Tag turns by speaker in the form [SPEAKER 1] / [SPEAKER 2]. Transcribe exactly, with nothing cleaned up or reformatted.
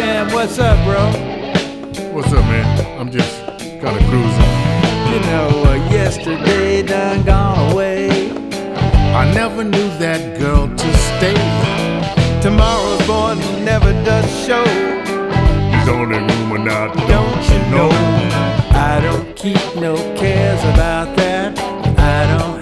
[SPEAKER 1] Sam, what's up, bro?
[SPEAKER 2] What's up, man? I'm just kind of cruising.
[SPEAKER 1] You know, uh, yesterday done gone away.
[SPEAKER 2] I never knew that girl to stay.
[SPEAKER 1] Tomorrow's born never does show.
[SPEAKER 2] He's only rumor now,
[SPEAKER 1] Don't you know? I don't keep no